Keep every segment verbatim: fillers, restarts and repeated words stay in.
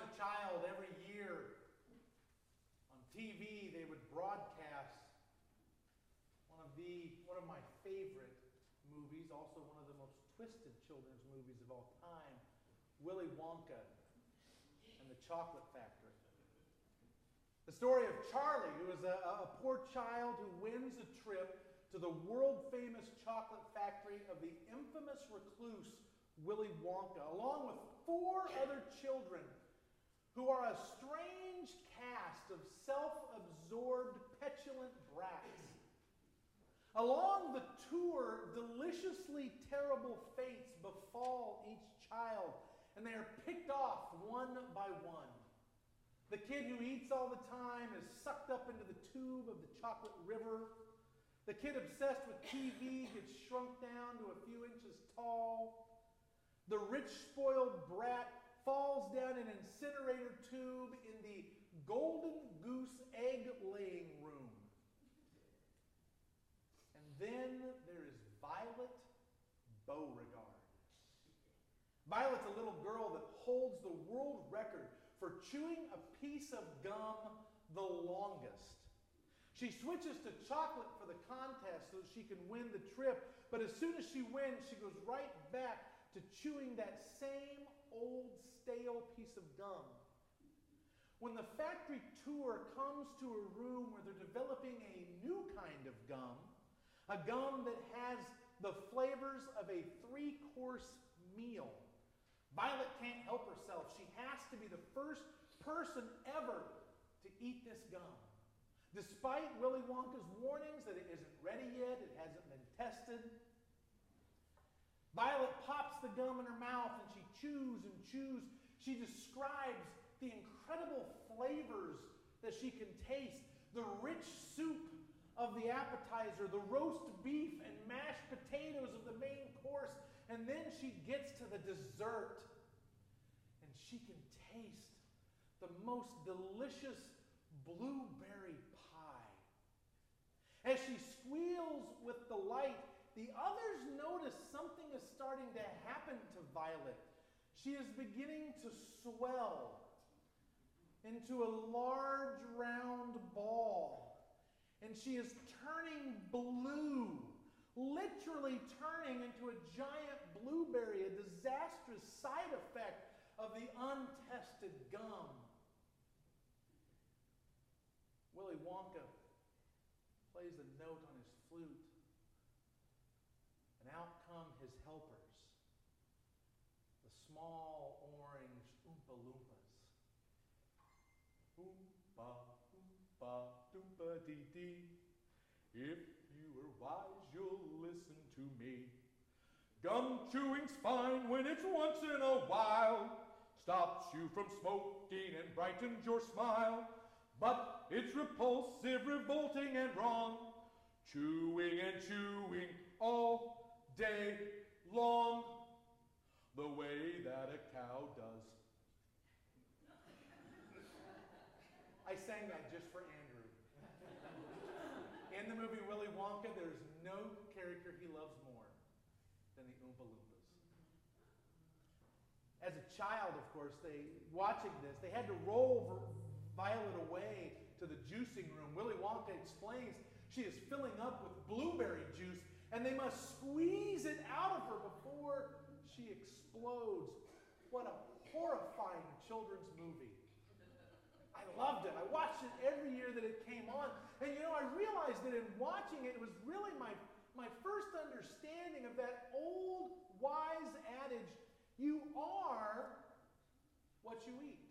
a child, every year on T V they would broadcast one of the one of my favorite movies, also one of the most twisted children's movies of all time, Willy Wonka and the Chocolate Factory. The story of Charlie, who is a, a poor child who wins a trip to the world-famous chocolate factory of the infamous recluse Willy Wonka, along with four other children who are a strange cast of self-absorbed, petulant brats. Along the tour, deliciously terrible fates befall each child, and they are picked off one by one. The kid who eats all the time is sucked up into the tube of the chocolate river. The kid obsessed with T V gets shrunk down to a few inches tall. The rich, spoiled brat falls down an incinerator tube in the Golden Goose egg-laying room. And then there is Violet Beauregard. Violet's a little girl that holds the world record for chewing a piece of gum the longest. She switches to chocolate for the contest so that she can win the trip, but as soon as she wins, she goes right back to chewing that same old stale piece of gum. When the factory tour comes to a room where they're developing a new kind of gum, a gum that has the flavors of a three-course meal, Violet can't help herself. She has to be the first person ever to eat this gum. Despite Willy Wonka's warnings that it isn't ready yet, it hasn't been tested, Violet pops the gum in her mouth and she chews and chews. She describes the incredible flavors that she can taste. The rich soup of the appetizer, the roast beef and mashed potatoes of the main course, and then she gets to the dessert and she can taste the most delicious blueberry pie. As she squeals with delight, the others notice something is starting to happen to Violet. She is beginning to swell into a large round ball. And she is turning blue, literally turning into a giant blueberry, a disastrous side effect of the untested gum. Willy Wonka plays a note on his flute, and out come his helpers, the small orange Oompa Loompas. Oompa, oompa, doompa dee dee. If you are wise, you'll listen to me. Gum chewing's fine when it's once in a while. Stops you from smoking and brightens your smile. But it's repulsive, revolting, and wrong. Chewing and chewing all day long. The way that a cow does. I sang that just for Andrew. In the movie Willy Wonka, there's no character he loves more than the Oompa Loompas. As a child, of course, they watching this, they had to roll Violet away to the juicing room. Willy Wonka explains she is filling up with blueberry juice, and they must squeeze it out of her before she explodes. What a horrifying children's movie. I loved it. I watched it every year that it came on. And you know, I realized that in watching it, it was really my, my first understanding of that old wise adage, you are what you eat.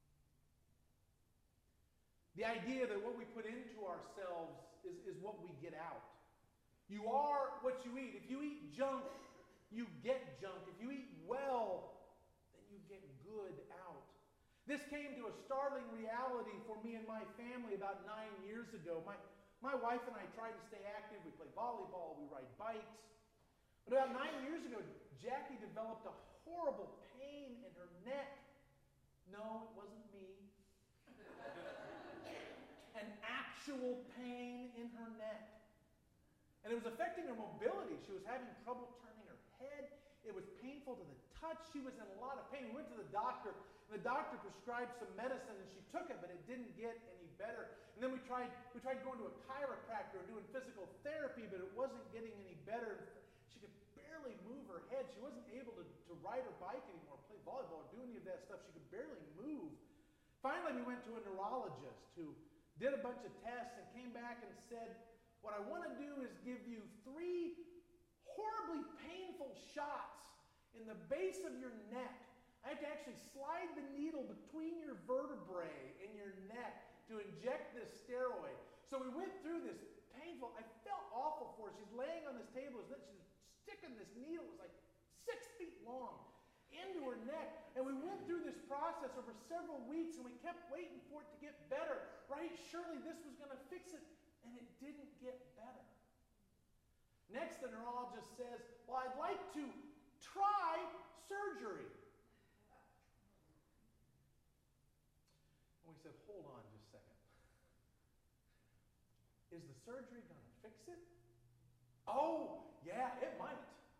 The idea that what we put into ourselves is, is what we get out. You are what you eat. If you eat junk, you get junk. If you eat well, then you get good out. This came to a startling reality for me and my family about nine years ago. My, my wife and I tried to stay active. We play volleyball, we ride bikes. But about nine years ago, Jackie developed a horrible pain in her neck. No, it wasn't me. An actual pain in her neck. And it was affecting her mobility. She was having trouble turning her head. It was painful to the touch. She was in a lot of pain. We went to the doctor, And the doctor prescribed some medicine, and she took it, but it didn't get any better. And then we tried, we tried going to a chiropractor and doing physical therapy, but it wasn't getting any better. She could barely move her head. She wasn't able to, to ride her bike anymore, play volleyball, or do any of that stuff. She could barely move. Finally, we went to a neurologist who did a bunch of tests and came back and said, what I want to do is give you three horribly painful shots in the base of your neck. I have to actually slide the needle between your vertebrae in your neck to inject this steroid. So we went through this painful, I felt awful for her. She's laying on this table, she's sticking this needle, it was like six feet long, into her neck. And we went through this process over several weeks, and we kept waiting for it to get better, right? Surely this was going to fix it, and it didn't get better. Next, the neurologist says, well, I'd like to try surgery. And we said, hold on just a second. Is the surgery going to fix it? Oh, yeah, it might.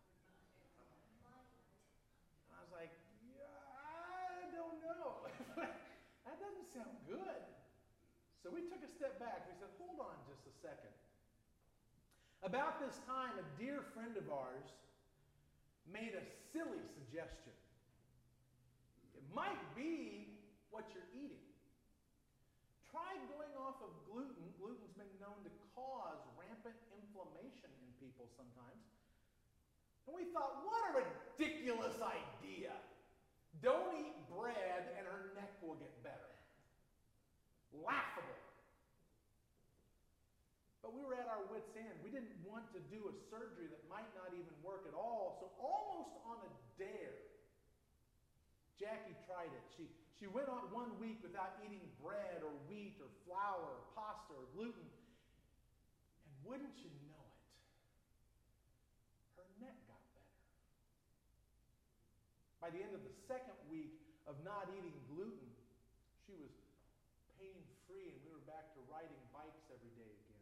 And I was like, yeah, I don't know. That doesn't sound good. So we took a step back. We said, hold on just a second. About this time, a dear friend of ours made a silly suggestion. It might be what you're eating. Try going off of gluten. Gluten's been known to cause rampant inflammation in people sometimes. And we thought, what a ridiculous idea. Don't eat bread and her neck will get better. Laughable. But we were at our wits' end. We didn't want to do a surgery that might not even work at all. So almost on a dare, Jackie tried it. She, she went on one week without eating bread or wheat or flour or pasta or gluten. And wouldn't you know it, her neck got better. By the end of the second week of not eating gluten, she was pain-free, and we were back to riding bikes every day again.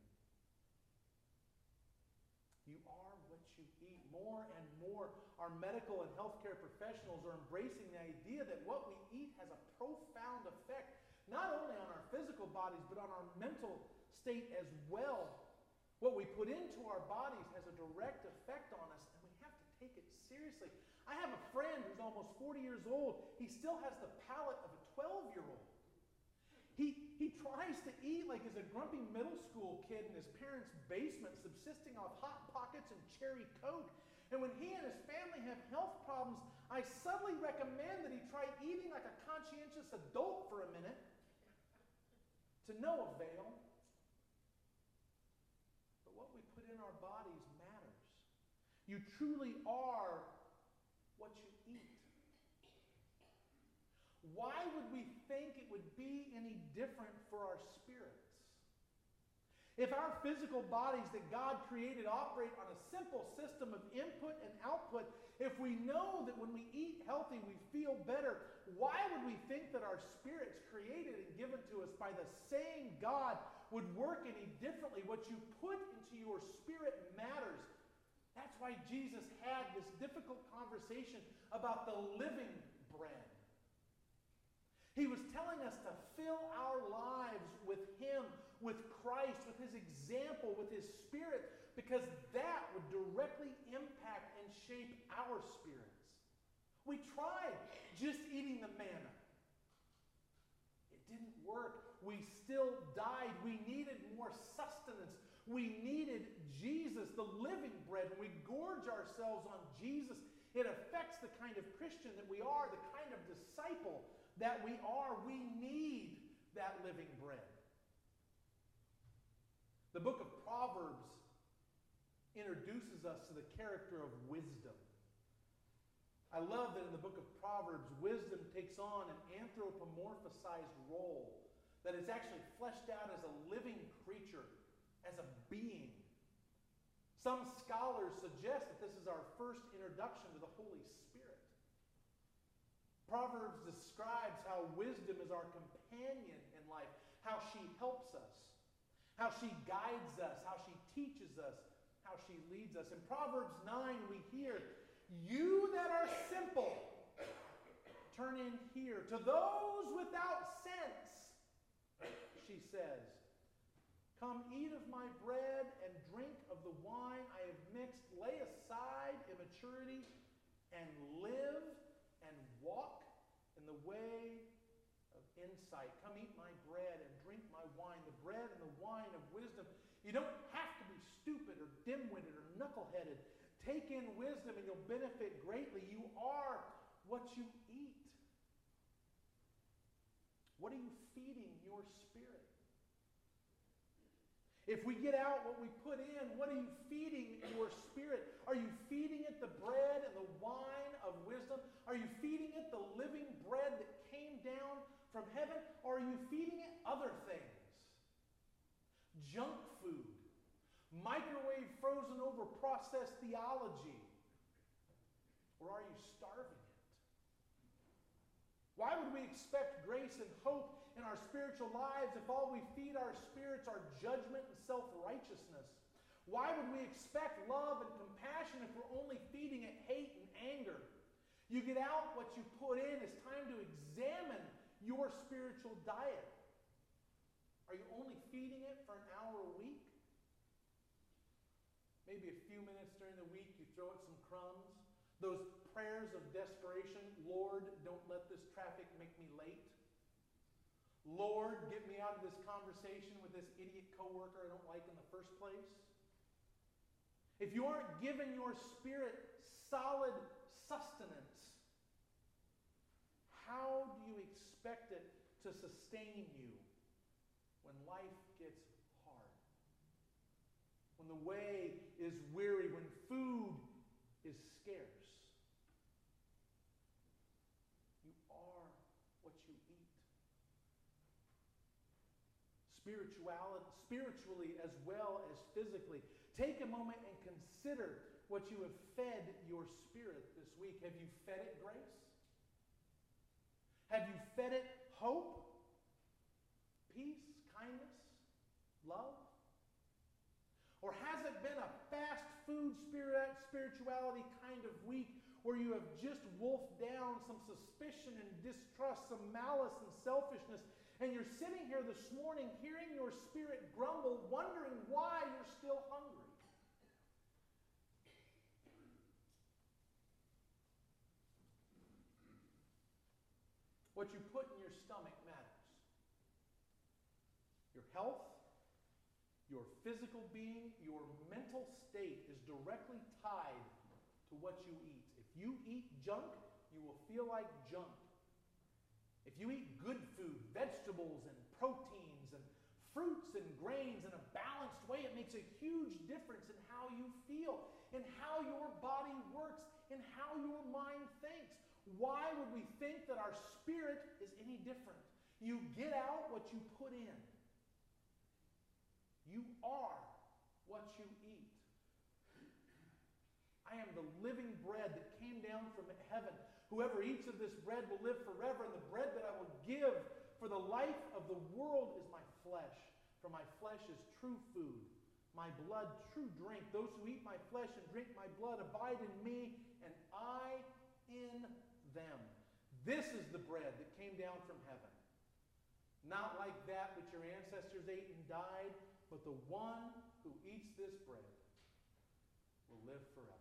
You are what you eat. More and more, our medical and healthcare professionals are embracing the idea that what we eat has a profound effect, not only on our physical bodies, but on our mental state as well. What we put into our bodies has a direct effect on us, and we have to take it seriously. I have a friend who's almost forty years old. He still has the palate of a twelve-year-old. He, he tries to eat like he's a grumpy middle school kid in his parents' basement, subsisting off Hot Pockets and cherry Coke. And when he and his family have health problems, I subtly recommend that he try eating like a conscientious adult for a minute, to no avail. But what we put in our bodies matters. You truly are what you eat. Why would we think it would be any different for our spirits? If our physical bodies that God created operate on a simple system of input and output, if we know that when we eat healthy we feel better, why would we think that our spirits created and given to us by the same God would work any differently? What you put into your spirit matters. That's why Jesus had this difficult conversation about the living bread. He was telling us to fill our lives with Him, with Christ, with His example, with His Spirit, because that would directly impact and shape our spirits. We tried just eating the manna. It didn't work. We still died. We needed more sustenance. We needed Jesus, the living bread. When we gorge ourselves on Jesus, it affects the kind of Christian that we are, the kind of disciple that we are. We need that living bread. The book of Proverbs introduces us to the character of wisdom. I love that in the book of Proverbs, wisdom takes on an anthropomorphized role, that it's actually fleshed out as a living creature, as a being. Some scholars suggest that this is our first introduction to the Holy Spirit. Proverbs describes how wisdom is our companion in life, how she helps us, how she guides us, how she teaches us, how she leads us. In Proverbs nine we hear, "You that are simple, turn in here here. To those without sense, she says, come eat of my bread and drink of the wine I have mixed. Lay aside immaturity and live and walk in the way of insight. Come eat my bread and drink my wine, the bread and the wine of wisdom. You don't have to be stupid or dim-witted or knuckleheaded. Take in wisdom and you'll benefit greatly. You are what you eat. What are you feeding your spirit? If we get out what we put in, what are you feeding your spirit? Are you feeding it the bread and the wine of wisdom? Are you feeding it the living bread that came down from heaven? Or are you feeding it other things? Junk food, microwave frozen over processed theology. Or are you starving it? Why would we expect grace and hope in our spiritual lives if all we feed our spirits are judgment and self-righteousness? Why would we expect love and compassion if we're only feeding it hate and anger? You get out what you put in. It's time to examine your spiritual diet. Are you only feeding it for an hour a week? Maybe a few minutes during the week you throw it some crumbs. Those prayers of desperation, Lord, don't let this traffic make me late. Lord, get me out of this conversation with this idiot coworker I don't like in the first place. If you aren't giving your spirit solid sustenance, how do you expect it to sustain you when life gets hard? When the way is weary, when food is scarce? You are what you eat. Spirituality, spiritually as well as physically. Take a moment and consider what you have fed your spirit this week. Have you fed it grace? Have you fed it hope, peace, kindness, love? Or has it been a fast food spirit, spirituality kind of week where you have just wolfed down some suspicion and distrust, some malice and selfishness, and you're sitting here this morning hearing your spirit grumble, wondering why you're still hungry? What you put in your stomach matters. Your health, your physical being, your mental state is directly tied to what you eat. If you eat junk, you will feel like junk. If you eat good food, vegetables and proteins and fruits and grains in a balanced way, it makes a huge difference in how you feel, in how your body works, in how your mind thinks. Why would we think that our spirit is any different? You get out what you put in. You are what you eat. I am the living bread that came down from heaven. Whoever eats of this bread will live forever, and the bread that I will give for the life of the world is my flesh. For my flesh is true food, my blood true drink. Those who eat my flesh and drink my blood abide in me, and I in them. This is the bread that came down from heaven. Not like that which your ancestors ate and died, but the one who eats this bread will live forever.